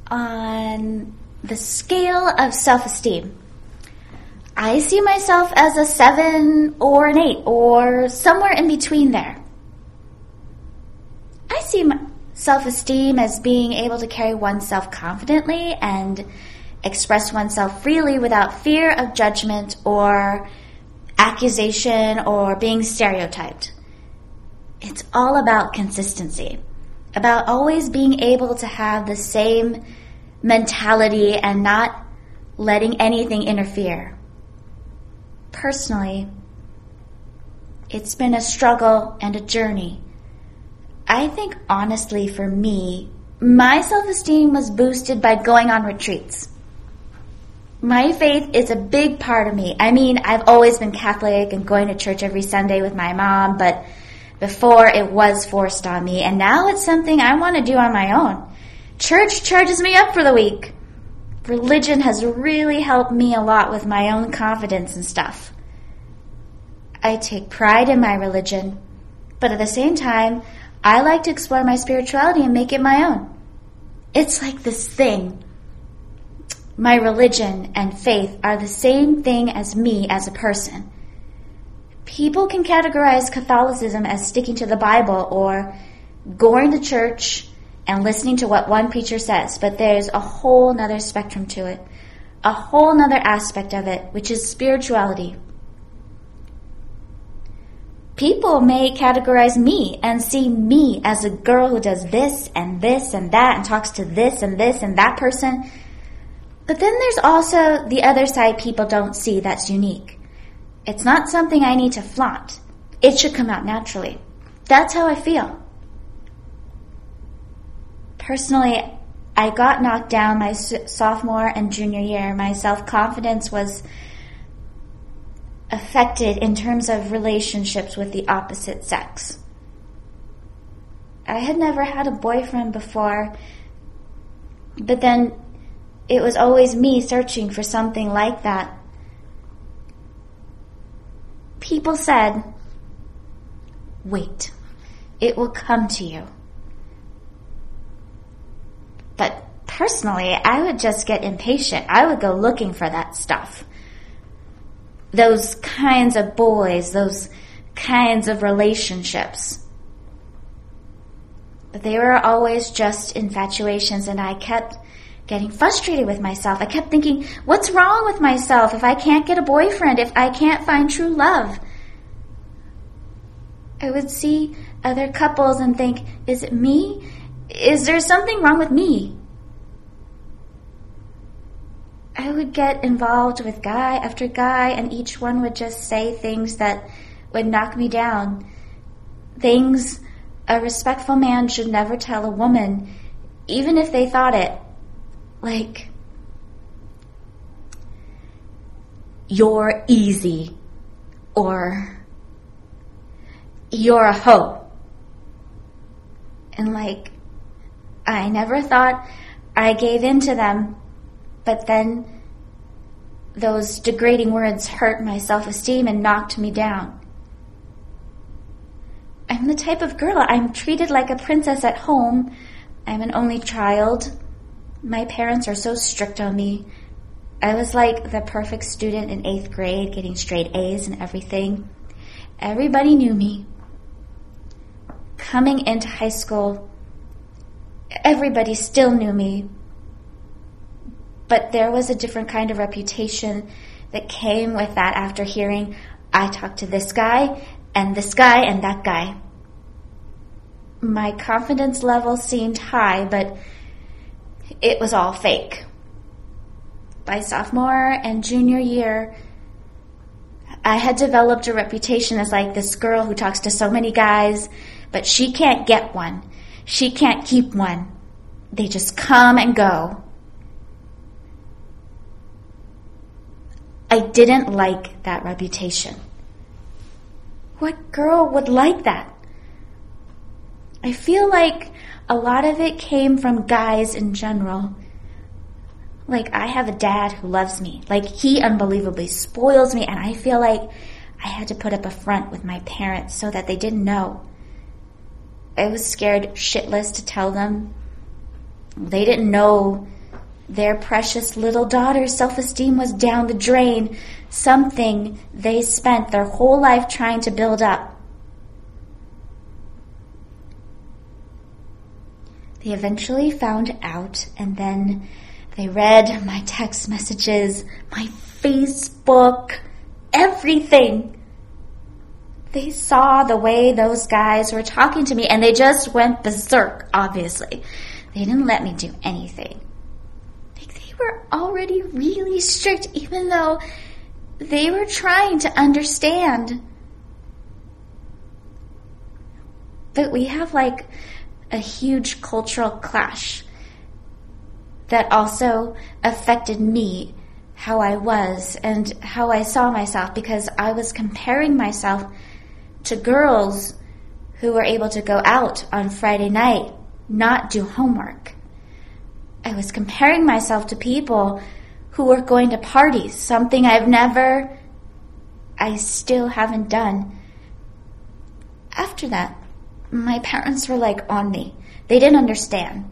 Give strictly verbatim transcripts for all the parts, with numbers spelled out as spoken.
on the scale of self-esteem, I see myself as a seven or an eight or somewhere in between there. I see my self-esteem as being able to carry oneself confidently and express oneself freely without fear of judgment or accusation or being stereotyped. It's all about consistency, about always being able to have the same mentality and not letting anything interfere. Personally, it's been a struggle and a journey. I think honestly for me, my self-esteem was boosted by going on retreats. My faith is a big part of me. I mean, I've always been Catholic and going to church every Sunday with my mom, but before it was forced on me, and now it's something I want to do on my own. Church charges me up for the week. Religion has really helped me a lot with my own confidence and stuff. I take pride in my religion, but at the same time, I like to explore my spirituality and make it my own. It's like this thing. My religion and faith are the same thing as me as a person. People can categorize Catholicism as sticking to the Bible or going to church and listening to what one preacher says, but there's a whole nother spectrum to it, a whole nother aspect of it, which is spirituality. People may categorize me and see me as a girl who does this and this and that and talks to this and this and that person. But then there's also the other side people don't see that's unique. It's not something I need to flaunt. It should come out naturally. That's how I feel. Personally, I got knocked down my sophomore and junior year. My self-confidence was affected in terms of relationships with the opposite sex. I had never had a boyfriend before, but then it was always me searching for something like that. People said, wait, it will come to you. But personally, I would just get impatient. I would go looking for that stuff. Those kinds of boys, those kinds of relationships. But they were always just infatuations, and I kept getting frustrated with myself. I kept thinking, what's wrong with myself if I can't get a boyfriend, if I can't find true love? I would see other couples and think, is it me? Is there something wrong with me? I would get involved with guy after guy, and each one would just say things that would knock me down. Things a respectful man should never tell a woman, even if they thought it. Like, you're easy, or you're a hoe. And like, I never thought I gave in to them, but then those degrading words hurt my self-esteem and knocked me down. I'm the type of girl, I'm treated like a princess at home. I'm an only child. My parents are so strict on me. I was like the perfect student in eighth grade, getting straight A's and everything. Everybody knew me. Coming into high school, everybody still knew me. But there was a different kind of reputation that came with that after hearing I talked to this guy and this guy and that guy. My confidence level seemed high, but it was all fake. By sophomore and junior year, I had developed a reputation as like this girl who talks to so many guys, but she can't get one. She can't keep one. They just come and go. I didn't like that reputation. What girl would like that? I feel like a lot of it came from guys in general. Like, I have a dad who loves me. Like, he unbelievably spoils me, and I feel like I had to put up a front with my parents so that they didn't know. I was scared shitless to tell them. They didn't know Their precious little daughter's self-esteem was down the drain, something they spent their whole life trying to build up. They eventually found out, and then they read my text messages, my Facebook, everything. They saw the way those guys were talking to me, and they just went berserk, obviously. They didn't let me do anything. Like, they were already really strict, even though they were trying to understand. But we have, like, a huge cultural clash that also affected me, how I was and how I saw myself, because I was comparing myself to girls who were able to go out on Friday night, not do homework. I was comparing myself to people who were going to parties, something I've never, I still haven't done. After that, my parents were like on me. They didn't understand.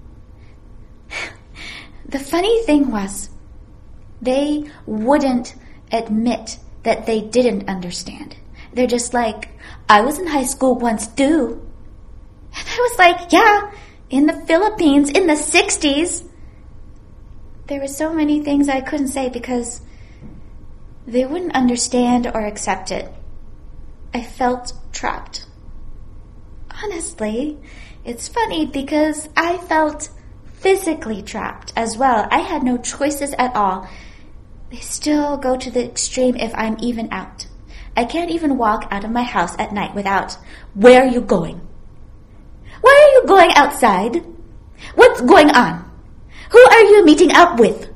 The funny thing was, they wouldn't admit that they didn't understand. They're just like, I was in high school once too. And I was like, yeah, in the Philippines in the sixties. There were so many things I couldn't say because they wouldn't understand or accept it. I felt trapped. Honestly, it's funny because I felt physically trapped as well. I had no choices at all. They still go to the extreme if I'm even out. I can't even walk out of my house at night without, where are you going? Why are you going outside? What's going on? Who are you meeting up with?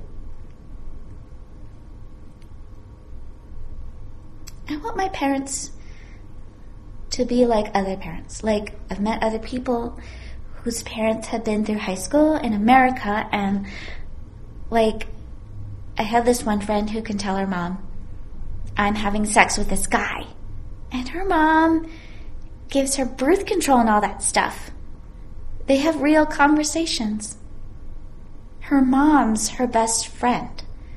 I want my parents to be like other parents. Like, I've met other people whose parents have been through high school in America, and like, I have this one friend who can tell her mom, I'm having sex with this guy. And her mom gives her birth control and all that stuff. They have real conversations. Her mom's her best friend.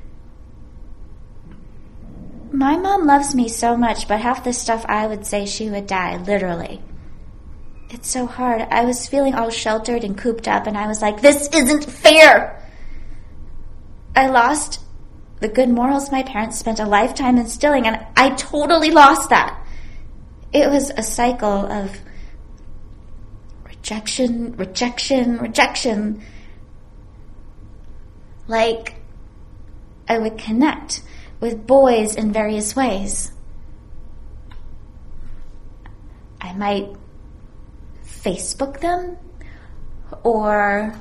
My mom loves me so much, but half the stuff I would say she would die, literally. It's so hard. I was feeling all sheltered and cooped up, and I was like, this isn't fair! I lost the good morals my parents spent a lifetime instilling, and I totally lost that. It was a cycle of rejection, rejection, rejection. Like, I would connect with boys in various ways. I might Facebook them, or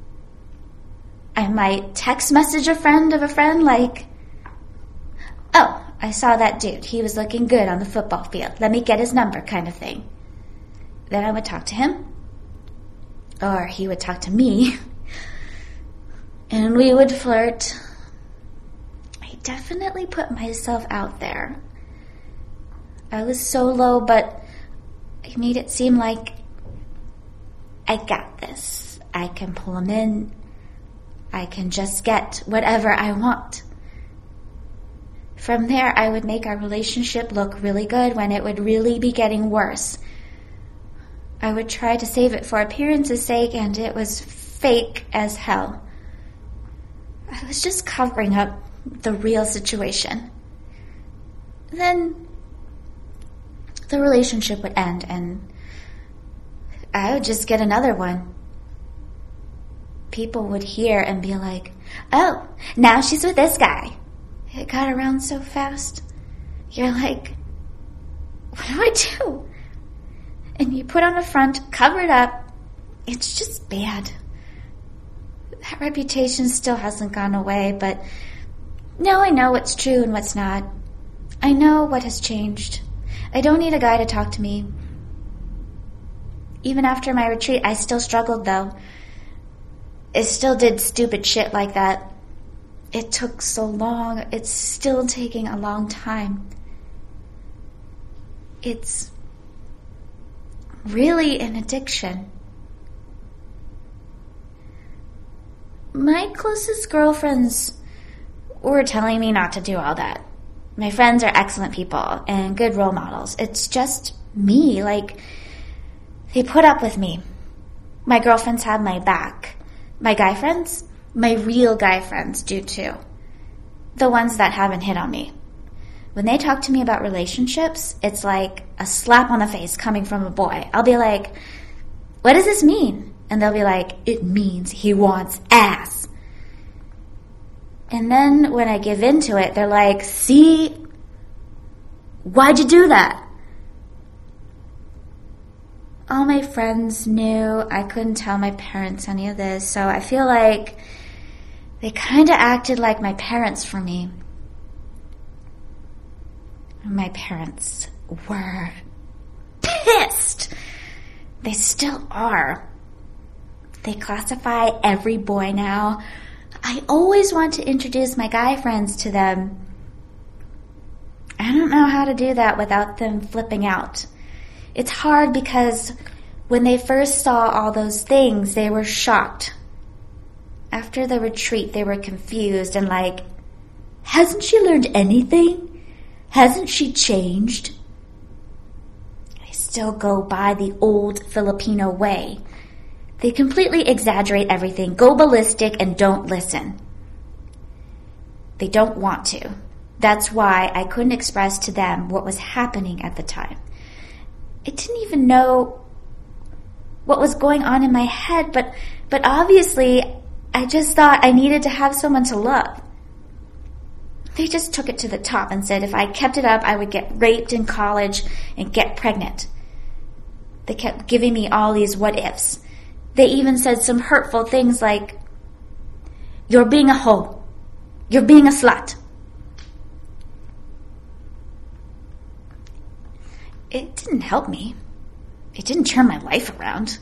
I might text message a friend of a friend like, oh, I saw that dude. He was looking good on the football field. Let me get his number, kind of thing. Then I would talk to him, or he would talk to me, and we would flirt. I definitely put myself out there. I was so low, but I made it seem like I got this. I can pull him in. I can just get whatever I want. From there, I would make our relationship look really good when it would really be getting worse. I would try to save it for appearance's sake, and it was fake as hell. I was just covering up the real situation. Then the relationship would end, and I would just get another one. People would hear and be like, oh, now she's with this guy. It got around so fast. You're like, what do I do? And you put on a front, cover it up. It's just bad. That reputation still hasn't gone away, but now I know what's true and what's not. I know what has changed. I don't need a guy to talk to me. Even after my retreat, I still struggled, though. I still did stupid shit like that. It took so long. It's still taking a long time. It's really an addiction. my closest girlfriends were telling me not to do all that. My friends are excellent people and good role models. It's just me. Like, they put up with me. My girlfriends have my back. My guy friends, my real guy friends do too. The ones that haven't hit on me. When they talk to me about relationships, it's like a slap on the face coming from a boy. I'll be like, what does this mean? And they'll be like, it means he wants ass. And then when I give in to it, they're like, see, why'd you do that? All my friends knew. I couldn't tell my parents any of this, so I feel like they kind of acted like my parents for me. My parents were pissed. They still are. They classify every boy now. I always want to introduce my guy friends to them. I don't know how to do that without them flipping out. It's hard because when they first saw all those things, they were shocked. After the retreat, they were confused and like, hasn't she learned anything? Hasn't she changed? They still go by the old Filipino way. They completely exaggerate everything, go ballistic, and don't listen. They don't want to. That's why I couldn't express to them what was happening at the time. I didn't even know what was going on in my head, but, but obviously I just thought I needed to have someone to love. They just took it to the top and said if I kept it up, I would get raped in college and get pregnant. They kept giving me all these what ifs. They even said some hurtful things like, you're being a hoe. You're being a slut. It didn't help me. It didn't turn my life around.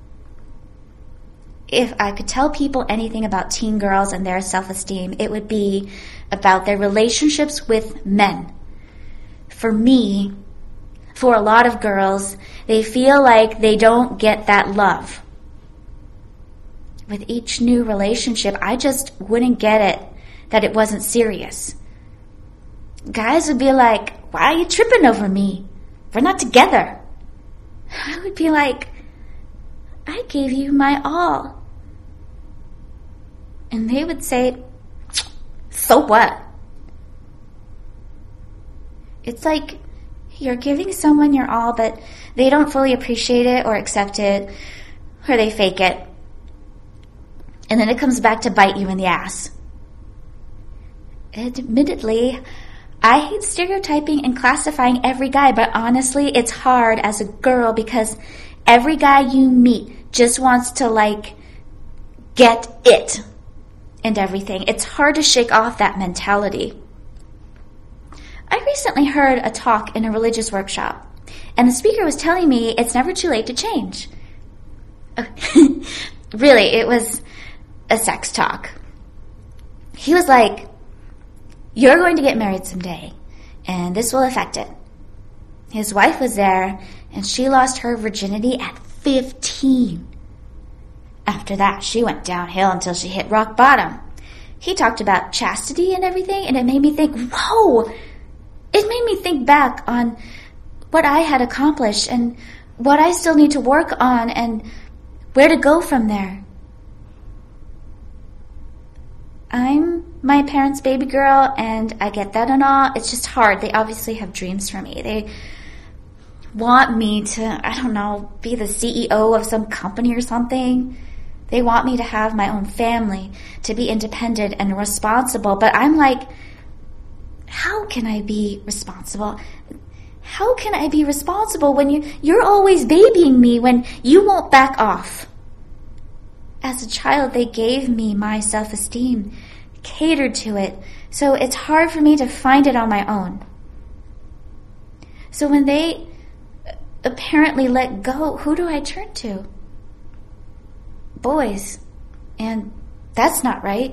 If I could tell people anything about teen girls and their self-esteem, it would be about their relationships with men. For me, for a lot of girls, they feel like they don't get that love. With each new relationship, I just wouldn't get it, that it wasn't serious. Guys would be like, why are you tripping over me? We're not together. I would be like, I gave you my all. And they would say, so what? It's like you're giving someone your all, but they don't fully appreciate it or accept it, or they fake it. And then it comes back to bite you in the ass. Admittedly, I hate stereotyping and classifying every guy, but honestly, it's hard as a girl because every guy you meet just wants to, like, get it and everything. It's hard to shake off that mentality. I recently heard a talk in a religious workshop, and the speaker was telling me it's never too late to change. Really, it was a sex talk. He was like, you're going to get married someday, and this will affect it. His wife was there, and she lost her virginity at fifteen. After that, she went downhill until she hit rock bottom. He talked about chastity and everything, and it made me think, whoa! It made me think back on what I had accomplished and what I still need to work on and where to go from there. I'm my parents' baby girl, and I get that and all. It's just hard. They obviously have dreams for me. They want me to, I don't know, be the C E O of some company or something. They want me to have my own family, to be independent and responsible. But I'm like, how can I be responsible? How can I be responsible when you, you're always babying me, when you won't back off? As a child, they gave me my self-esteem, catered to it, so it's hard for me to find it on my own. So when they apparently let go, who do I turn to? Boys. And that's not right.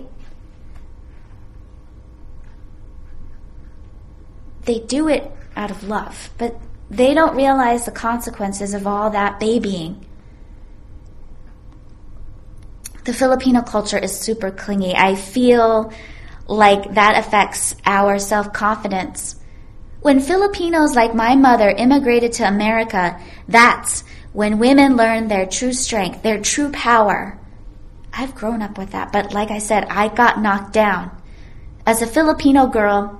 They do it out of love, but they don't realize the consequences of all that babying. The Filipino culture is super clingy. I feel like that affects our self-confidence. When Filipinos like my mother immigrated to America, that's when women learn their true strength, their true power. I've grown up with that, but like I said, I got knocked down. As a Filipino girl,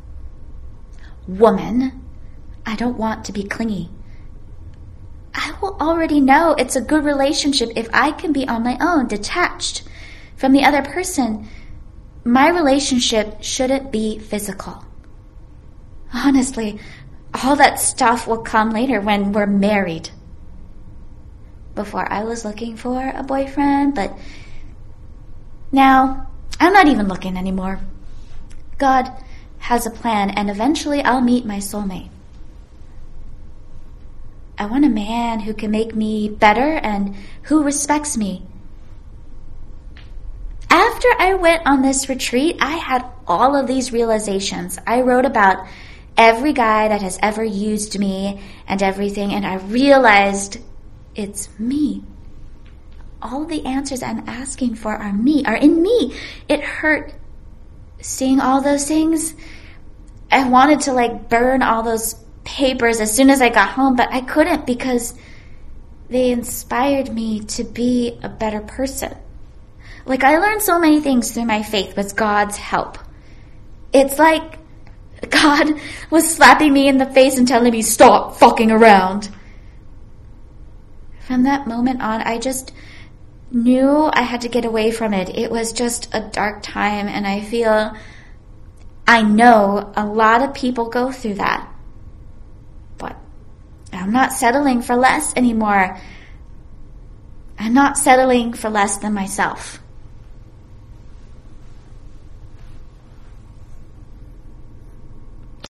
woman, I don't want to be clingy. I will already know it's a good relationship if I can be on my own, detached from the other person. My relationship shouldn't be physical. Honestly, all that stuff will come later when we're married. Before I was looking for a boyfriend, but now I'm not even looking anymore. God has a plan, and eventually I'll meet my soulmate. I want a man who can make me better and who respects me. After I went on this retreat, I had all of these realizations. I wrote about every guy that has ever used me and everything, and I realized it's me. All the answers I'm asking for are me, are in me. It hurt seeing all those things. I wanted to like burn all those papers as soon as I got home, but I couldn't because they inspired me to be a better person. Like, I learned so many things through my faith with God's help. It's like God was slapping me in the face and telling me, stop fucking around. From that moment on, I just knew I had to get away from it. It was just a dark time, and I feel, I know a lot of people go through that. But I'm not settling for less anymore. I'm not settling for less than myself.